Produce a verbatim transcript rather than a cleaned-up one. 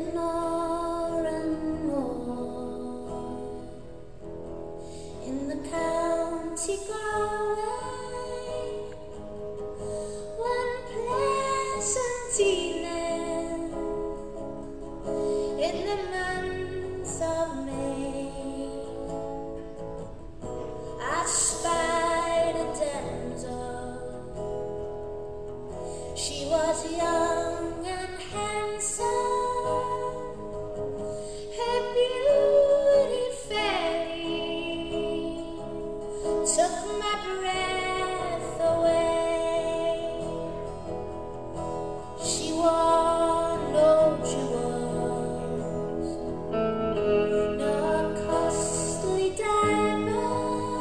more and more in the county Galway. One pleasant evening in the month of May, I spied a damsel. She was young and handsome, her beauty fairly took my breath